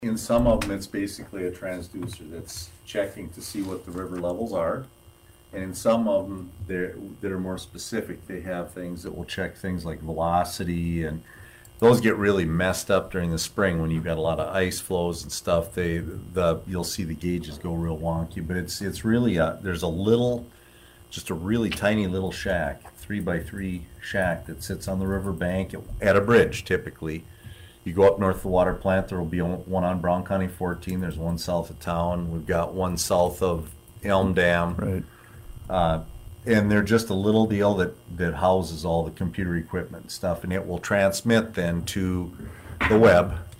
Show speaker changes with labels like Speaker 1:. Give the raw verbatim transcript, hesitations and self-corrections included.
Speaker 1: In some of them, it's basically a transducer that's checking to see what the river levels are. And in some of them, they're, that are more specific, they have things that will check things like velocity, and those get really messed up during the spring when you've got a lot of ice flows and stuff. They, the, you'll see the gauges go real wonky, but it's, it's really, a, there's a little, just a really tiny little shack, three by three shack that sits on the river bank at, at a bridge typically. You go up north of the water plant, there will be one on Brown County fourteen, there's one south of town, we've got one south of Elm Dam.
Speaker 2: Right.
Speaker 1: Uh, and they're just a little deal that, that houses all the computer equipment and stuff, and it will transmit then to the web